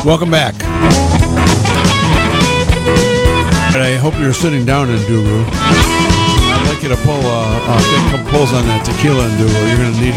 Welcome back. I hope you're sitting down in Duru. I'd like you to pull take a couple pulls on that tequila in Duru. You're going to need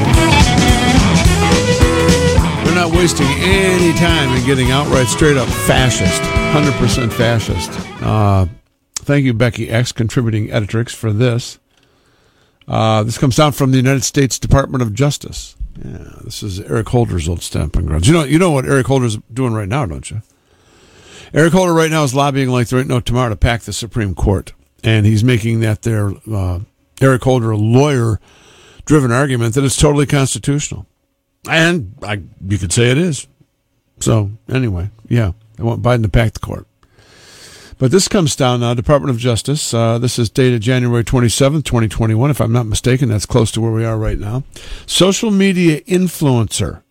it. They're not wasting any time in getting outright, straight up fascist. 100% fascist. Thank you, Becky X, contributing editrix for this. This comes down from the United States Department of Justice. Yeah, this is Eric Holder's old stamping grounds. You know what Eric Holder's doing right now, don't you? Eric Holder right now is lobbying like there ain't no tomorrow to pack the Supreme Court. And he's making that their Eric Holder lawyer-driven argument that it's totally constitutional. And you could say it is. So, anyway, yeah, I want Biden to pack the court. But this comes down now, Department of Justice. This is dated January 27th, 2021. If I'm not mistaken, that's close to where we are right now. Social media influencer.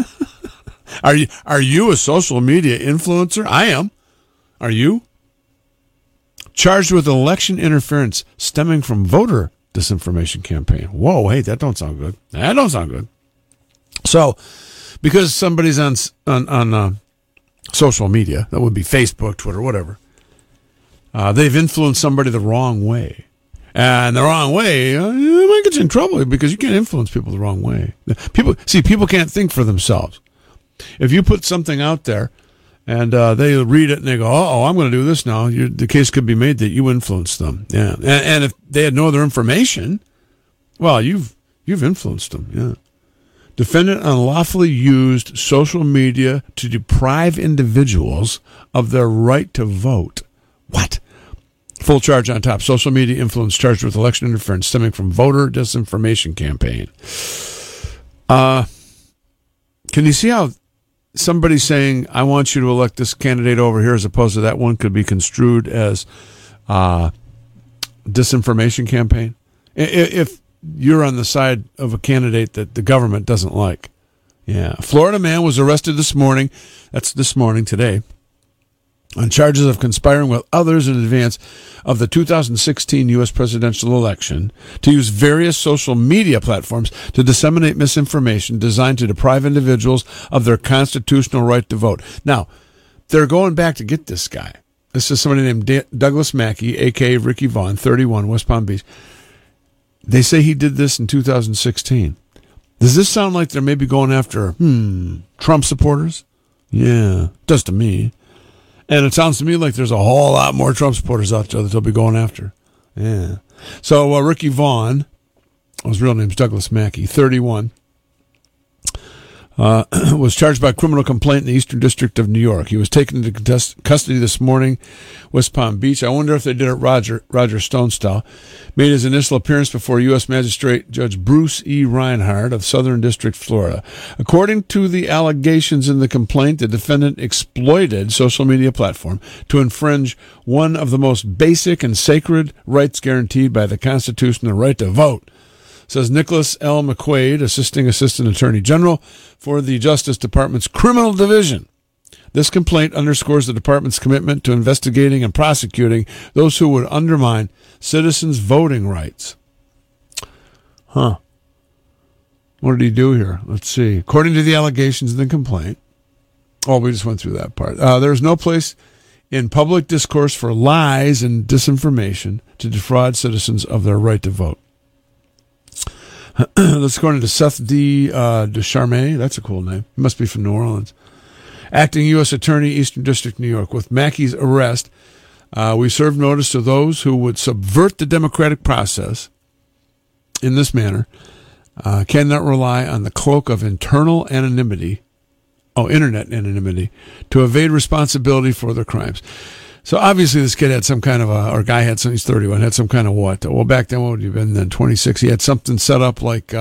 Are you a social media influencer? I am. Are you? Charged with election interference stemming from voter disinformation campaign. Whoa, hey, that don't sound good. That don't sound good. So, because somebody's on social media, that would be Facebook, Twitter, whatever, they've influenced somebody the wrong way. And the wrong way, you might get you in trouble because you can't influence people the wrong way. People can't think for themselves. If you put something out there and they read it and they go, oh, I'm going to do this now, the case could be made that you influenced them. Yeah. And if they had no other information, well, you've influenced them. Yeah. Defendant unlawfully used social media to deprive individuals of their right to vote. What? Full charge on top. Social media influence charged with election interference stemming from voter disinformation campaign. Can you see how somebody saying, I want you to elect this candidate over here as opposed to that one could be construed as disinformation campaign? If you're on the side of a candidate that the government doesn't like. Yeah. Florida man was arrested this morning. That's this morning, today, on charges of conspiring with others in advance of the 2016 U.S. presidential election to use various social media platforms to disseminate misinformation designed to deprive individuals of their constitutional right to vote. Now, they're going back to get this guy. This is somebody named Douglas Mackey, a.k.a. Ricky Vaughn, 31, West Palm Beach. They say he did this in 2016. Does this sound like they're maybe going after, Trump supporters? Yeah, does to me. And it sounds to me like there's a whole lot more Trump supporters out there that they'll be going after. Yeah. So Ricky Vaughn, his real name's Douglas Mackey, 31, was charged by criminal complaint in the Eastern District of New York. He was taken into custody this morning, West Palm Beach. I wonder if they did it Roger Stone style. Made his initial appearance before U.S. Magistrate Judge Bruce E. Reinhardt of Southern District, Florida. According to the allegations in the complaint, the defendant exploited social media platform to infringe one of the most basic and sacred rights guaranteed by the Constitution, the right to vote. Says Nicholas L. McQuaid, Assistant Attorney General for the Justice Department's Criminal Division. This complaint underscores the department's commitment to investigating and prosecuting those who would undermine citizens' voting rights. What did he do here? Let's see. According to the allegations in the complaint, we just went through that part. There's no place in public discourse for lies and disinformation to defraud citizens of their right to vote. That's according to Seth D. Descharme. That's a cool name. He must be from New Orleans. Acting U.S. Attorney, Eastern District, New York. With Mackey's arrest, we serve notice to those who would subvert the democratic process in this manner, cannot rely on the cloak of internet anonymity, to evade responsibility for their crimes. So obviously this kid had some kind of guy had some, he's 31, had some kind of what? Well, back then, what would he have been then? 26. He had something set up like,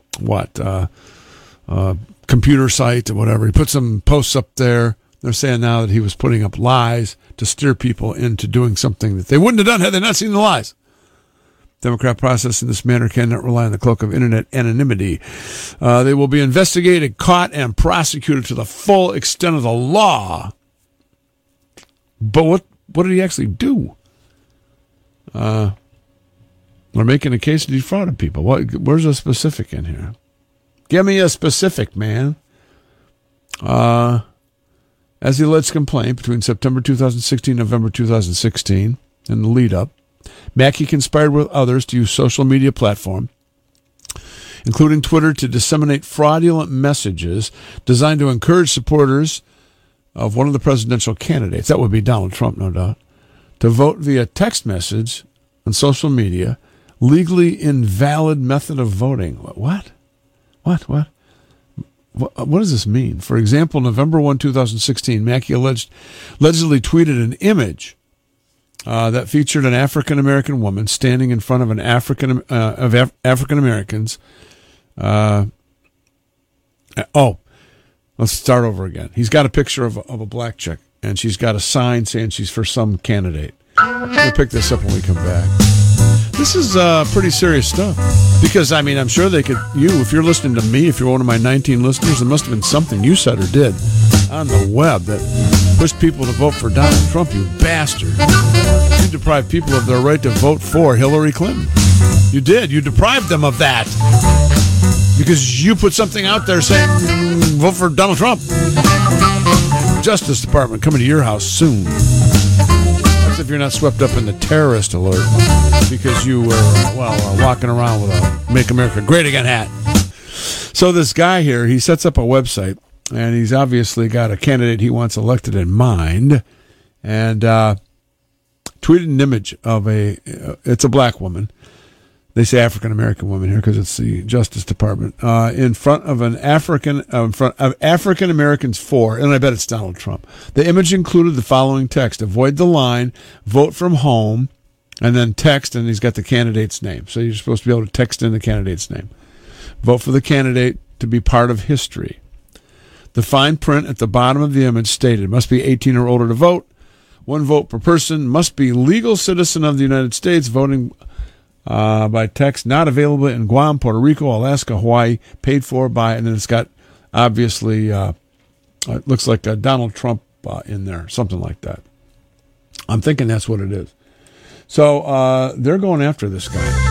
computer site or whatever. He put some posts up there. They're saying now that he was putting up lies to steer people into doing something that they wouldn't have done had they not seen the lies. Democrat process in this manner cannot rely on the cloak of internet anonymity. They will be investigated, caught, and prosecuted to the full extent of the law. But what did he actually do? They're making a case to defraud people. Where's a specific in here? Give me a specific, man. as the alleged complaint between September 2016 and November 2016 and the lead up, Mackey conspired with others to use social media platform, including Twitter, to disseminate fraudulent messages designed to encourage supporters of one of the presidential candidates, that would be Donald Trump, no doubt, to vote via text message on social media, legally invalid method of voting. What? What does this mean? For example, November 1, 2016, Mackey allegedly tweeted an image that featured an African-American woman standing in front of an African-Americans. Let's start over again. He's got a picture of a black chick, and she's got a sign saying she's for some candidate. We'll pick this up when we come back. This is pretty serious stuff. Because, I mean, I'm sure they could, if you're listening to me, if you're one of my 19 listeners, there must have been something you said or did on the web that pushed people to vote for Donald Trump, you bastard. You deprived people of their right to vote for Hillary Clinton. You did. You deprived them of that. Because you put something out there saying, vote for Donald Trump. Justice Department coming to your house soon. That's if you're not swept up in the terrorist alert because you were, walking around with a Make America Great Again hat. So this guy here, he sets up a website, and he's obviously got a candidate he wants elected in mind, and tweeted an image of it's a black woman. They say African-American woman here because it's the Justice Department, in front of African-Americans for, and I bet it's Donald Trump. The image included the following text: avoid the line, vote from home, and then text, and he's got the candidate's name. So you're supposed to be able to text in the candidate's name. Vote for the candidate to be part of history. The fine print at the bottom of the image stated, must be 18 or older to vote, 1 vote per person, must be legal citizen of the United States, voting by text, not available in Guam, Puerto Rico, Alaska, Hawaii, paid for by, and then it's got, obviously, it looks like Donald Trump in there, something like that. I'm thinking that's what it is. So they're going after this guy.